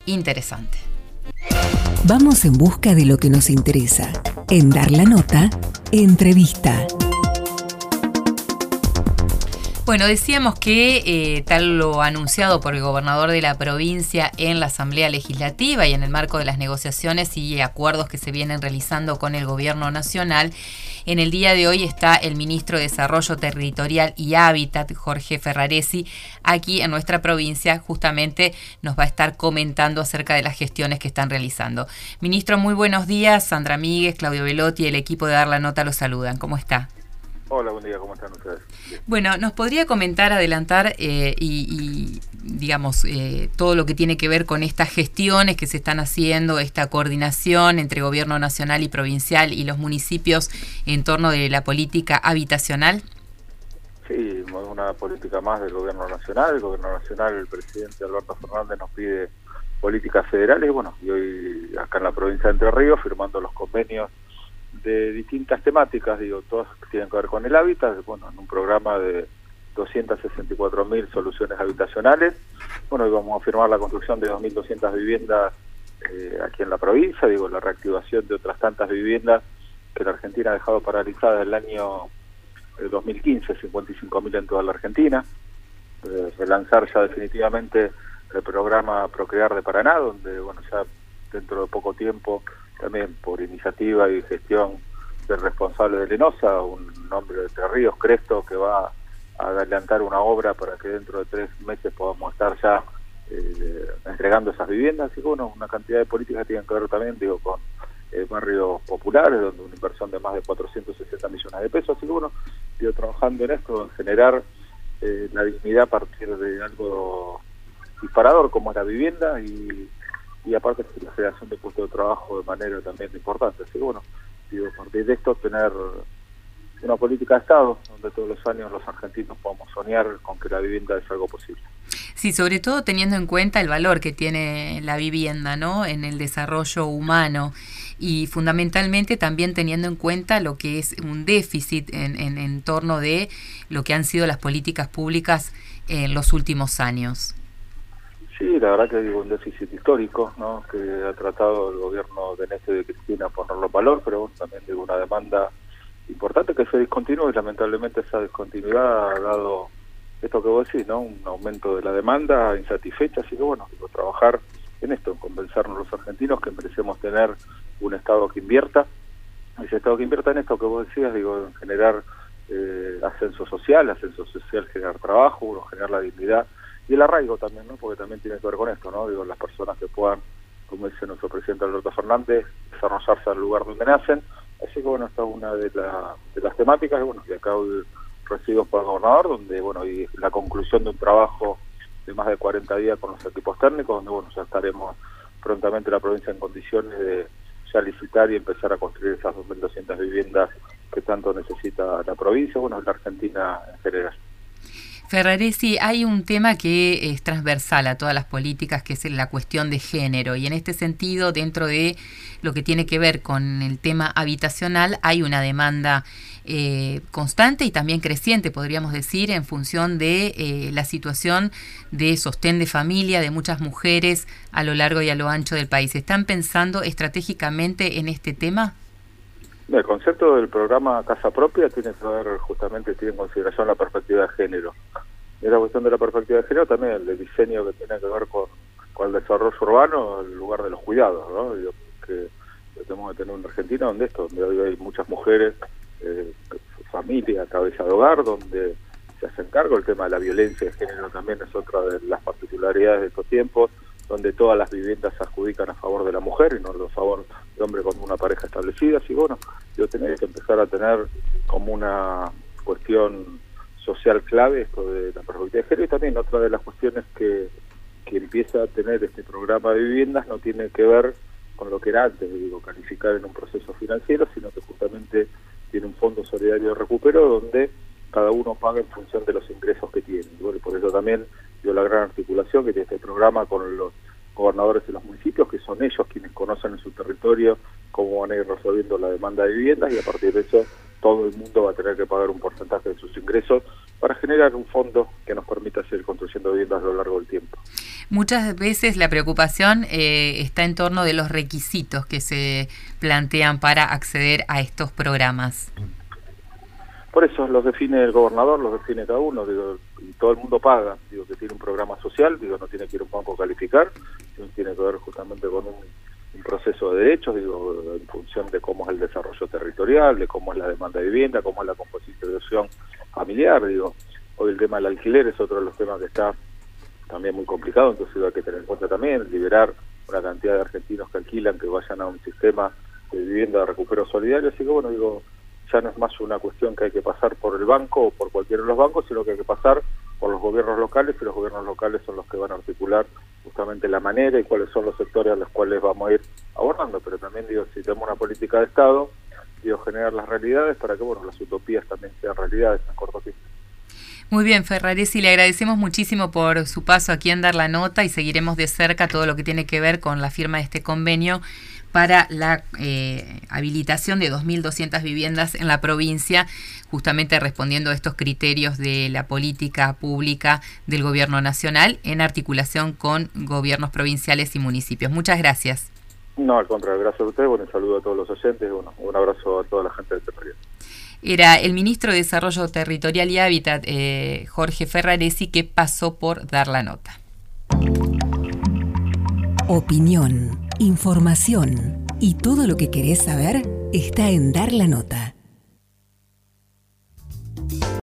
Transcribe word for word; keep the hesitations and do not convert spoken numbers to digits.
interesante. Vamos en busca de lo que nos interesa. En Dar la Nota, entrevista. Bueno, decíamos que eh, tal lo anunciado por el gobernador de la provincia en la Asamblea Legislativa y en el marco de las negociaciones y acuerdos que se vienen realizando con el gobierno nacional, en el día de hoy está el ministro de Desarrollo Territorial y Hábitat, Jorge Ferraresi, aquí en nuestra provincia. Justamente nos va a estar comentando acerca de las gestiones que están realizando. Ministro, muy buenos días. Sandra Míguez, Claudio Velotti y el equipo de Dar la Nota los saludan. ¿Cómo está? Hola, buen día, ¿cómo están ustedes? Bien. Bueno, ¿nos podría comentar, adelantar eh, y, y, digamos, eh, todo lo que tiene que ver con estas gestiones que se están haciendo, esta coordinación entre gobierno nacional y provincial y los municipios en torno de la política habitacional? Sí, una política más del gobierno nacional. El gobierno nacional, el presidente Alberto Fernández nos pide políticas federales, bueno, y hoy acá en la provincia de Entre Ríos, firmando los convenios de distintas temáticas, digo, todas tienen que ver con el hábitat, bueno, en un programa de doscientas sesenta y cuatro mil soluciones habitacionales. Bueno, hoy vamos a firmar la construcción de dos mil doscientas viviendas eh, aquí en la provincia, digo, la reactivación de otras tantas viviendas que la Argentina ha dejado paralizadas el año eh, dos mil quince, cincuenta y cinco mil en toda la Argentina. Eh, relanzar ya definitivamente el programa Procrear de Paraná, donde, bueno, ya dentro de poco tiempo, también por iniciativa y gestión del responsable de Lenosa, un hombre de Entre Ríos, Cresto, que va a adelantar una obra para que dentro de tres meses podamos estar ya eh, entregando esas viviendas. Y bueno, una cantidad de políticas que tienen que ver también, digo, con eh, barrios populares, donde una inversión de más de cuatrocientos sesenta millones de pesos. Así que bueno, digo, trabajando en esto, en generar eh, la dignidad a partir de algo disparador como es la vivienda, y y aparte la generación de puestos de trabajo de manera también importante. Así que bueno, digo, a partir de esto tener una política de Estado donde todos los años los argentinos podamos soñar con que la vivienda es algo posible. Sí, sobre todo teniendo en cuenta el valor que tiene la vivienda, ¿no?, en el desarrollo humano, y fundamentalmente también teniendo en cuenta lo que es un déficit en, en, en torno de lo que han sido las políticas públicas en los últimos años. Sí, la verdad que digo, un déficit histórico, ¿no?, que ha tratado el gobierno de Néstor y de Cristina ponerlo en valor, pero bueno, también digo, una demanda importante que se discontinúe, y lamentablemente esa discontinuidad ha dado esto que vos decís, ¿no?, un aumento de la demanda insatisfecha. Así que bueno, digo, trabajar en esto, en convencernos los argentinos que merecemos tener un Estado que invierta, ese Estado que invierta en esto que vos decías, digo, en generar eh, ascenso social, ascenso social, generar trabajo, bueno, generar la dignidad y el arraigo también, ¿no?, porque también tiene que ver con esto, ¿no?, digo, las personas que puedan, como dice nuestro presidente Alberto Fernández, desarrollarse al lugar donde nacen. Así que bueno, esta es una de, la, de las temáticas, bueno, que acá hoy recibidos por el gobernador, donde bueno, y la conclusión de un trabajo de más de cuarenta días con los equipos técnicos, donde bueno, ya estaremos prontamente la provincia en condiciones de ya licitar y empezar a construir esas dos mil doscientas viviendas que tanto necesita la provincia, bueno, la Argentina en general. Ferraresi, hay un tema que es transversal a todas las políticas, que es la cuestión de género, y en este sentido, dentro de lo que tiene que ver con el tema habitacional, hay una demanda eh, constante y también creciente, podríamos decir, en función de eh, la situación de sostén de familia de muchas mujeres a lo largo y a lo ancho del país. ¿Están pensando estratégicamente en este tema? El concepto del programa Casa Propia tiene que ver, justamente, tiene en consideración la perspectiva de género. Y la cuestión de la perspectiva de género también el diseño que tiene que ver con, con el desarrollo urbano, el lugar de los cuidados, ¿no? Digo, que tenemos que tener una Argentina donde esto, donde hoy hay muchas mujeres, eh, familias, cabeza de hogar, donde se hacen cargo. El tema de la violencia de género también es otra de las particularidades de estos tiempos, donde todas las viviendas se adjudican a favor de la mujer y no a favor de hombre con una pareja establecida. Así bueno, yo tenía que empezar a tener como una cuestión social clave esto de la perspectiva de género. Y también otra de las cuestiones que, que empieza a tener este programa de viviendas no tiene que ver con lo que era antes, digo, calificar en un proceso financiero, sino que justamente tiene un fondo solidario de recupero donde cada uno paga en función de los ingresos que tiene. Y bueno, por eso también dio la gran articulación que tiene este programa con los gobernadores de los municipios, que son ellos quienes conocen en su territorio cómo van a ir resolviendo la demanda de viviendas, y a partir de eso todo el mundo va a tener que pagar un porcentaje de sus ingresos para generar un fondo que nos permita seguir construyendo viviendas a lo largo del tiempo. Muchas veces la preocupación eh, está en torno de los requisitos que se plantean para acceder a estos programas. Por eso los define el gobernador, los define cada uno, digo, y todo el mundo paga, digo, que tiene un programa social, digo, no tiene que ir a un banco a calificar, sino tiene que ver justamente con un, un proceso de derechos, digo, en función de cómo es el desarrollo territorial, de cómo es la demanda de vivienda, cómo es la composición familiar, digo, hoy el tema del alquiler es otro de los temas que está también muy complicado, entonces hay que tener en cuenta también, liberar una cantidad de argentinos que alquilan, que vayan a un sistema de vivienda de recupero solidario, así que bueno, digo, ya no es más una cuestión que hay que pasar por el banco o por cualquiera de los bancos, sino que hay que pasar por los gobiernos locales, y los gobiernos locales son los que van a articular justamente la manera y cuáles son los sectores a los cuales vamos a ir abordando, pero también digo, si tenemos una política de Estado, digo, generar las realidades para que, bueno, las utopías también sean realidades en corto tiempo. Muy bien, Ferraresi, le agradecemos muchísimo por su paso aquí en Dar la Nota y seguiremos de cerca todo lo que tiene que ver con la firma de este convenio para la eh, habilitación de dos mil doscientas viviendas en la provincia, justamente respondiendo a estos criterios de la política pública del gobierno nacional en articulación con gobiernos provinciales y municipios. Muchas gracias. No, al contrario, gracias a ustedes, bueno, un saludo a todos los oyentes, bueno, un abrazo a toda la gente del territorio. Era el ministro de Desarrollo Territorial y Hábitat, eh, Jorge Ferraresi, que pasó por Dar la Nota. Opinión, información y todo lo que querés saber está en Dar la Nota.